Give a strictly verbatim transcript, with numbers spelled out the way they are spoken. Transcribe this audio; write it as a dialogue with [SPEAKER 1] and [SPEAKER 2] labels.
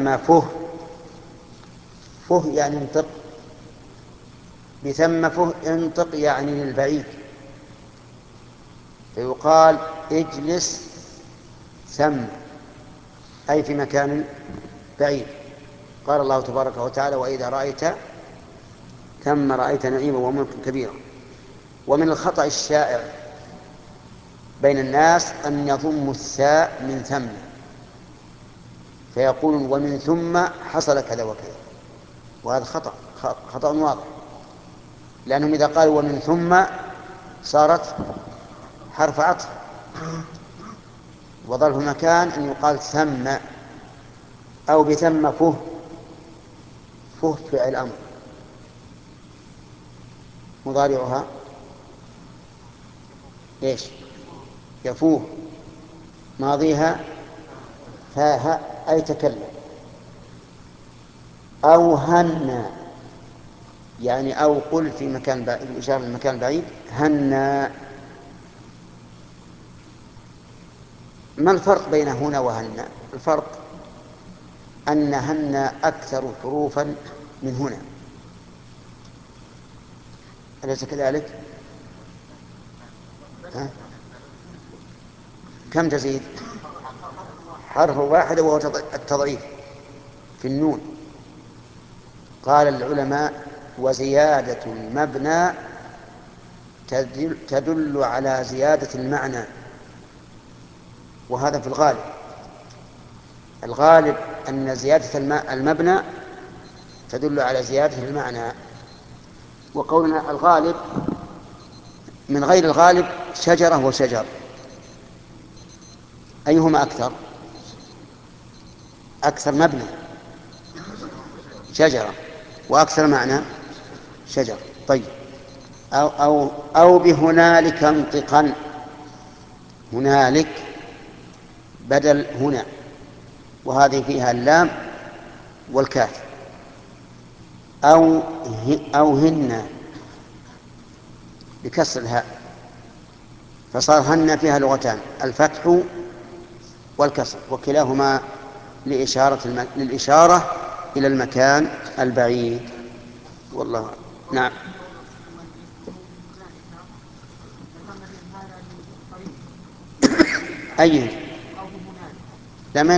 [SPEAKER 1] بثم فه. فه يعني انطق، بثم فه انطق يعني للبعيد، فيقال اجلس ثم، أي في مكان بعيد. قال الله تبارك وتعالى: وإذا رأيت ثم رأيت نعيما وملكا كبيرا. ومن الخطأ الشائع بين الناس أن يضموا الثاء من ثم، فيقولون ومن ثم حصل كذا وكذا، وهذا خطأ خطأ واضح، لأنهم إذا قالوا ومن ثم صارت حرف عطف، وظرف مكان أن يقال ثم، أو بثم فه. فه فعل أمر مضارعها إيش؟ يفوه، ماضيها فاها أي تكلم. أو هنا يعني أو قل في مكان بعيد، الإشارة للمكان بعيد، هنا. ما الفرق بين هنا وهنا؟ الفرق أن هنا أكثر حروفا من هنا، أليس كذلك؟ ها؟ كم تزيد؟ حرف واحد وهو التضعيف في النون. قال العلماء: وزيادة المبنى تدل, تدل على زيادة المعنى، وهذا في الغالب. الغالب أن زيادة المبنى تدل على زيادة المعنى. وقولنا الغالب من غير الغالب شجرة وشجر، أيهما أكثر؟ أكثر مبنى شجرة، وأكثر معنى شجر. طيب. أو, أو, أو بهنالك انطقا، هنالك بدل هنا، وهذه فيها اللام والكاف. أو, أو هن بكسر الهاء، فصار هن فيها لغتان: الفتح والكسر، وكلاهما لإشارة الم... للإشارة إلى المكان البعيد. والله نعم. أي لا